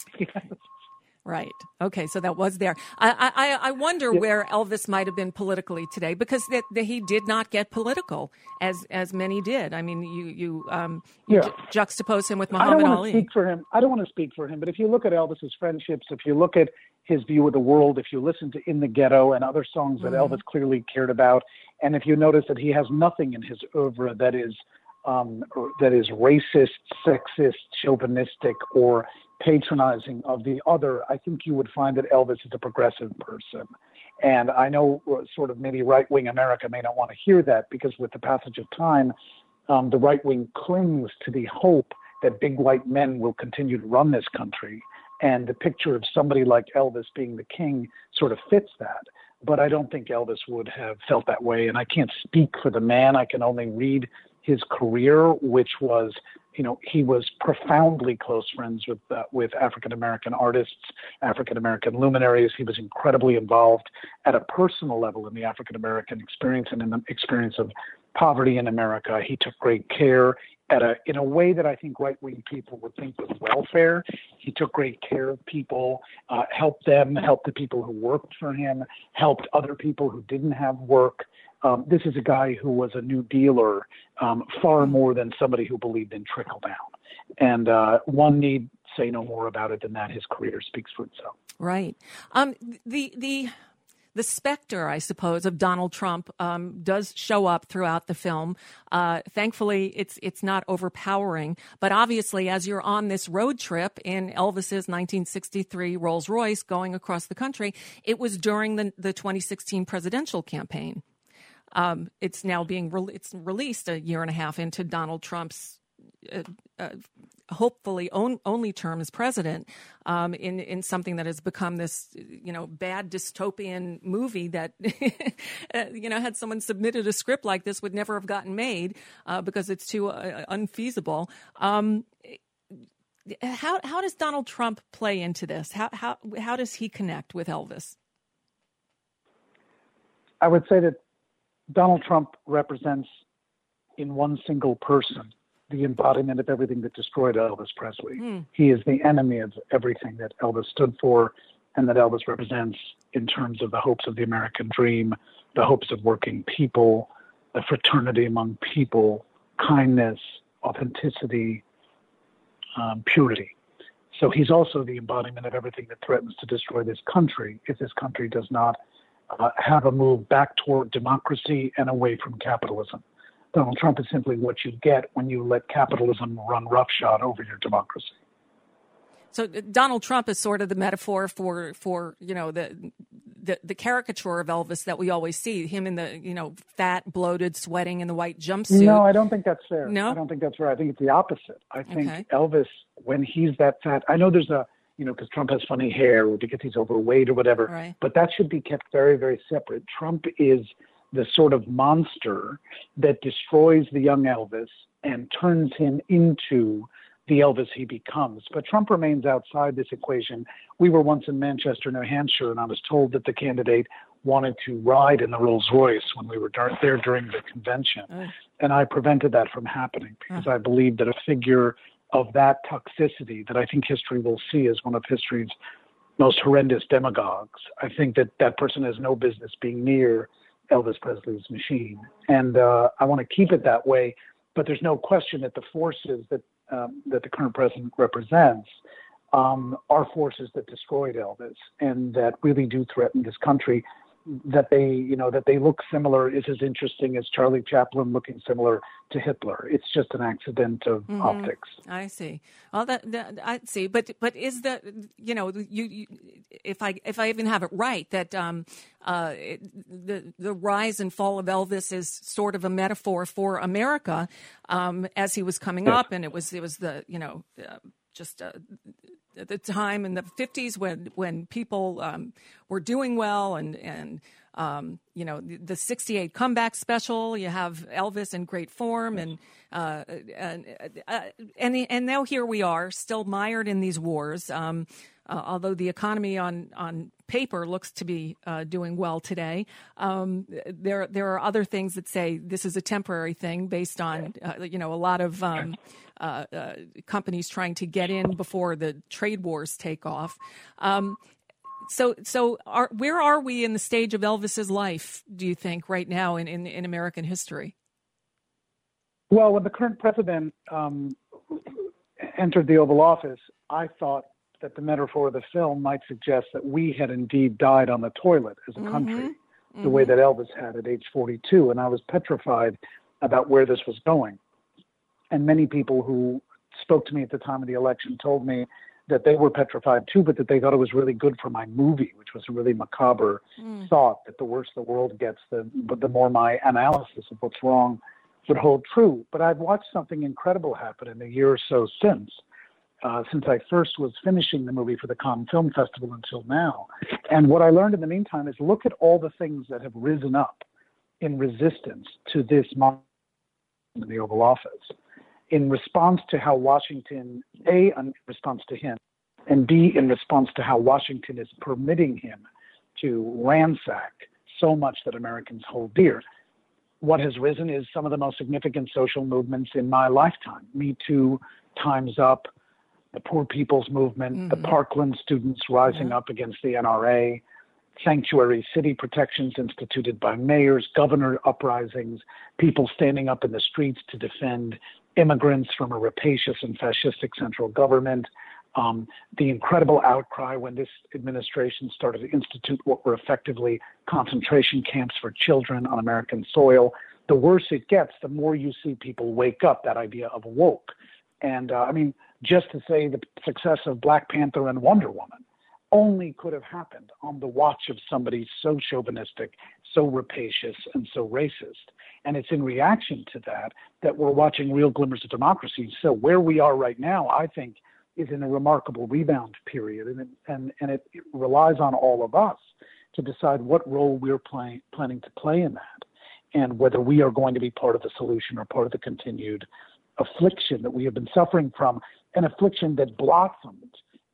Right. Okay. So that was there. I wonder where Elvis might have been politically today, because he did not get political as many did. I mean, you juxtapose him with Muhammad Ali. I don't want to speak for him, but if you look at Elvis's friendships, if you look at his view of the world, if you listen to In the Ghetto and other songs that Elvis clearly cared about, and if you notice that he has nothing in his oeuvre that is racist, sexist, chauvinistic, or patronizing of the other, I think you would find that Elvis is a progressive person. And I know sort of maybe right-wing America may not want to hear that, because with the passage of time, the right wing clings to the hope that big white men will continue to run this country. And the picture of somebody like Elvis being the king sort of fits that. But I don't think Elvis would have felt that way. And I can't speak for the man. I can only read his career, which was, he was profoundly close friends with African-American artists, African-American luminaries. He was incredibly involved at a personal level in the African-American experience and in the experience of poverty in America. He took great care in a way that I think right-wing people would think was welfare. He took great care of people, helped the people who worked for him, helped other people who didn't have work. This is a guy who was a New Dealer far more than somebody who believed in trickle down. And one need say no more about it than that. His career speaks for itself. Right. The specter, I suppose, of Donald Trump does show up throughout the film. Thankfully, it's not overpowering. But obviously, as you're on this road trip in Elvis's 1963 Rolls-Royce going across the country, it was during the 2016 presidential campaign. It's now being released a year and a half into Donald Trump's hopefully only term as president, in something that has become this, bad dystopian movie that, had someone submitted a script like this would never have gotten made because it's too unfeasible. How does Donald Trump play into this? How does he connect with Elvis? I would say that Donald Trump represents in one single person the embodiment of everything that destroyed Elvis Presley. He is the enemy of everything that Elvis stood for and that Elvis represents in terms of the hopes of the American dream, the hopes of working people, the fraternity among people, kindness, authenticity, purity. So he's also the embodiment of everything that threatens to destroy this country if this country does not have a move back toward democracy and away from capitalism. Donald Trump is simply what you get when you let capitalism run roughshod over your democracy. So Donald Trump is sort of the metaphor for you know, the caricature of Elvis that we always see, him in the, you know, fat, bloated, sweating in the white jumpsuit. No, I don't think that's fair. No? I don't think that's fair. I think it's the opposite. I think Elvis, when he's that fat, I know there's a, you know, because Trump has funny hair or because he's overweight or whatever, right, but that should be kept very, very separate. Trump is the sort of monster that destroys the young Elvis and turns him into the Elvis he becomes. But Trump remains outside this equation. We were once in Manchester, New Hampshire, and I was told that the candidate wanted to ride in the Rolls Royce when we were there during the convention. And I prevented that from happening because I believe that a figure of that toxicity that I think history will see as one of history's most horrendous demagogues, I think that that person has no business being near Elvis Presley's machine. And I want to keep it that way. But there's no question that the forces that the current president represents are forces that destroyed Elvis and that really do threaten this country. That they look similar is as interesting as Charlie Chaplin looking similar to Hitler. It's just an accident of optics. I see. Well, that I see. But is that, you know, you if I even have it right, that the rise and fall of Elvis is sort of a metaphor for America as he was coming up, and it was the, you know, just at the time in the 50s when people were doing well and you know, the 68 comeback special, you have Elvis in great form and now here we are still mired in these wars. Although the economy on paper looks to be doing well today, there are other things that say this is a temporary thing based on you know, a lot of companies trying to get in before the trade wars take off. Where are we in the stage of Elvis's life, do you think, right now in American history? Well, when the current president entered the Oval Office, I thought that the metaphor of the film might suggest that we had indeed died on the toilet as a country, the way that Elvis had at age 42. And I was petrified about where this was going. And many people who spoke to me at the time of the election told me that they were petrified too, but that they thought it was really good for my movie, which was a really macabre thought, that the worse the world gets, the more my analysis of what's wrong would hold true. But I've watched something incredible happen in the year or so since I first was finishing the movie for the Cannes Film Festival until now. And what I learned in the meantime is look at all the things that have risen up in resistance to this moment in the Oval Office, in response to how Washington, A, in response to him, and B, in response to how Washington is permitting him to ransack so much that Americans hold dear. What has risen is some of the most significant social movements in my lifetime. Me Too, Time's Up, the Poor People's Movement, the Parkland students rising up against the NRA, sanctuary city protections instituted by mayors, governor uprisings, people standing up in the streets to defend immigrants from a rapacious and fascistic central government, the incredible outcry when this administration started to institute what were effectively concentration camps for children on American soil. The worse it gets, the more you see people wake up, that idea of woke. And I mean, just to say the success of Black Panther and Wonder Woman only could have happened on the watch of somebody so chauvinistic, so rapacious, and so racist. And it's in reaction to that we're watching real glimmers of democracy. So where we are right now, I think, is in a remarkable rebound period. And it relies on all of us to decide what role we're planning to play in that, and whether we are going to be part of the solution or part of the continued affliction that we have been suffering from, an affliction that blossomed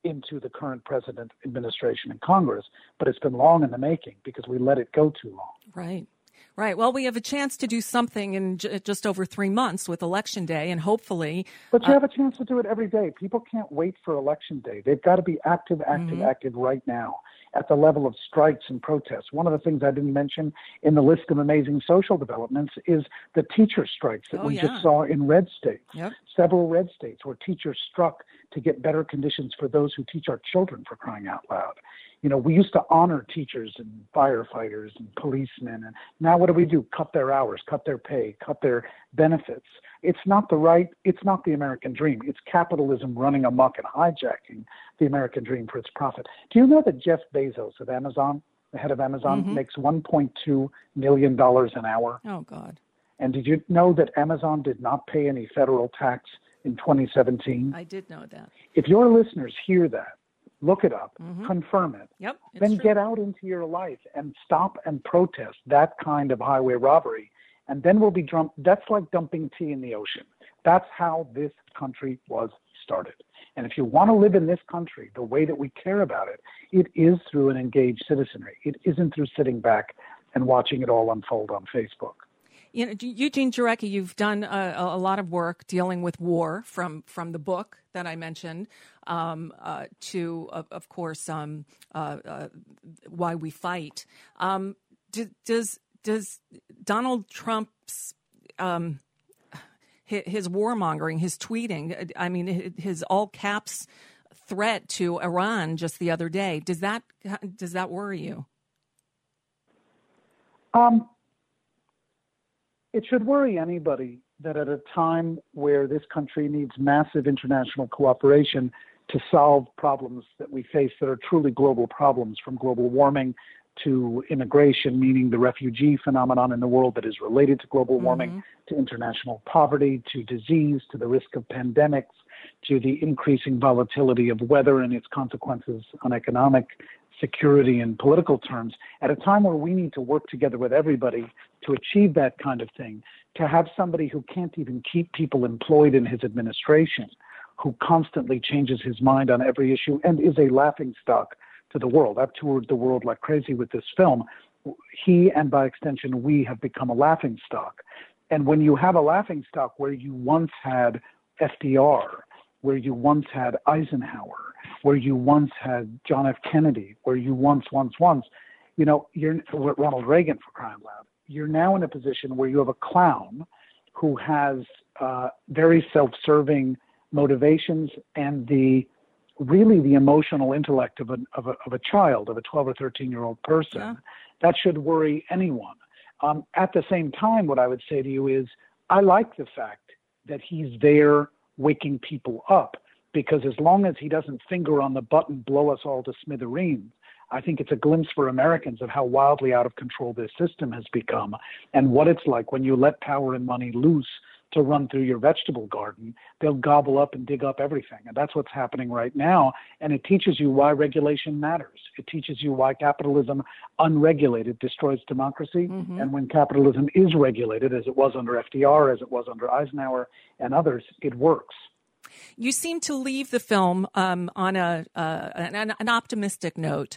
into the current president, administration, and Congress, but it's been long in the making because we let it go too long. Right. Right. Well, we have a chance to do something in just over 3 months with Election Day, and hopefully... But you have a chance to do it every day. People can't wait for Election Day. They've got to be active right now at the level of strikes and protests. One of the things I didn't mention in the list of amazing social developments is the teacher strikes that we just saw in red states. Yep. Several red states where teachers struck to get better conditions for those who teach our children, for crying out loud. You know, we used to honor teachers and firefighters and policemen, and now what do? Cut their hours, cut their pay, cut their benefits. It's not the American dream. It's capitalism running amok and hijacking the American dream for its profit. Do you know that Jeff Bezos of Amazon, the head of Amazon, makes $1.2 million an hour? Oh, God. And did you know that Amazon did not pay any federal tax in 2017? I did know that. If your listeners hear that, look it up, confirm it, Yep, then get out into your life and stop and protest that kind of highway robbery. And then we'll be that's like dumping tea in the ocean. That's how this country was started. And if you want to live in this country the way that we care about it, it is through an engaged citizenry. It isn't through sitting back and watching it all unfold on Facebook. You know, Eugene Jarecki, you've done a lot of work dealing with war, from the book that I mentioned to, of course, Why We Fight. Does Donald Trump's his warmongering, his tweeting, I mean, his all caps threat to Iran just the other day, does that worry you? It should worry anybody that at a time where this country needs massive international cooperation to solve problems that we face that are truly global problems, from global warming to immigration, meaning the refugee phenomenon in the world that is related to global warming, to international poverty, to disease, to the risk of pandemics, to the increasing volatility of weather and its consequences on economic security in political terms, at a time where we need to work together with everybody to achieve that kind of thing, to have somebody who can't even keep people employed in his administration, who constantly changes his mind on every issue and is a laughingstock to the world. I've toured the world like crazy with this film. He, and by extension, we, have become a laughingstock. And when you have a laughingstock where you once had FDR, where you once had Eisenhower, where you once had John F. Kennedy, where you once, you know, you're Ronald Reagan, for crying out loud. You're now in a position where you have a clown who has very self-serving motivations and the emotional intellect of a child, of a 12 or 13-year-old person. Yeah. That should worry anyone. At the same time, what I would say to you is, I like the fact that he's there waking people up, because as long as he doesn't finger on the button, blow us all to smithereens, I think it's a glimpse for Americans of how wildly out of control this system has become, and what it's like when you let power and money loose to run through your vegetable garden. They'll gobble up and dig up everything. And that's what's happening right now. And it teaches you why regulation matters. It teaches you why capitalism unregulated destroys democracy. And when capitalism is regulated, as it was under FDR, as it was under Eisenhower and others, it works. You seem to leave the film on an optimistic note.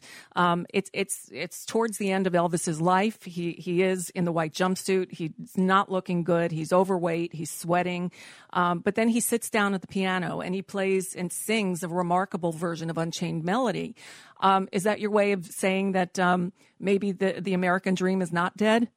It's towards the end of Elvis's life. He is in the white jumpsuit. He's not looking good. He's overweight. He's sweating. But then he sits down at the piano and he plays and sings a remarkable version of Unchained Melody. Is that your way of saying that maybe the American dream is not dead?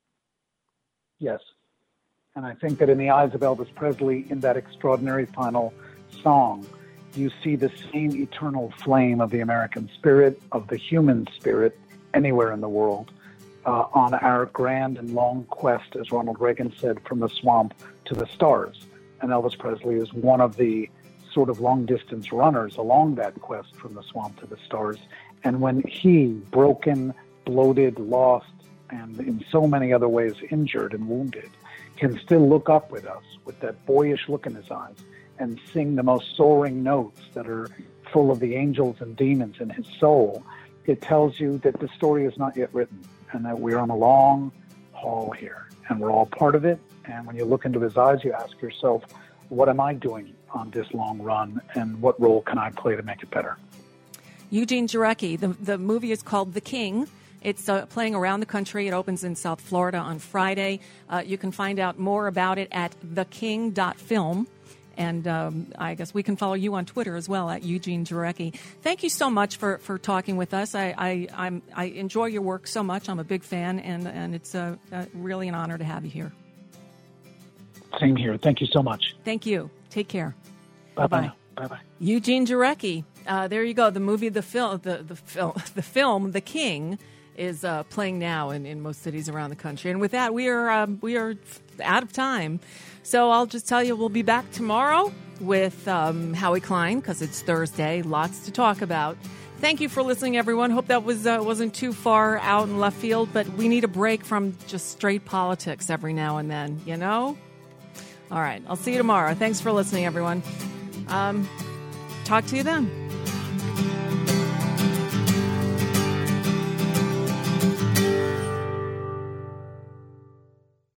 Yes. And I think that in the eyes of Elvis Presley, in that extraordinary final song, you see the same eternal flame of the American spirit, of the human spirit, anywhere in the world, on our grand and long quest, as Ronald Reagan said, from the swamp to the stars. And Elvis Presley is one of the sort of long-distance runners along that quest from the swamp to the stars. And when he, broken, bloated, lost, and in so many other ways injured and wounded, can still look up with us with that boyish look in his eyes and sing the most soaring notes that are full of the angels and demons in his soul, it tells you that the story is not yet written and that we're on a long haul here and we're all part of it. And when you look into his eyes, you ask yourself, what am I doing on this long run, and what role can I play to make it better? Eugene Jarecki. The movie is called The King. It's playing around the country. It opens in South Florida on Friday. You can find out more about it at theking.film. And I guess we can follow you on Twitter as well at Eugene Jarecki. Thank you so much for talking with us. I enjoy your work so much. I'm a big fan, and it's really an honor to have you here. Same here. Thank you so much. Thank you. Take care. Bye-bye. Bye-bye. Eugene Jarecki. There you go. The movie, the film, The King, is playing now in most cities around the country. And with that, we are out of time. So I'll just tell you, we'll be back tomorrow with Howie Klein, because it's Thursday. Lots to talk about. Thank you for listening, everyone. Hope that wasn't too far out in left field, but we need a break from just straight politics every now and then, you know? All right. I'll see you tomorrow. Thanks for listening, everyone. Talk to you then.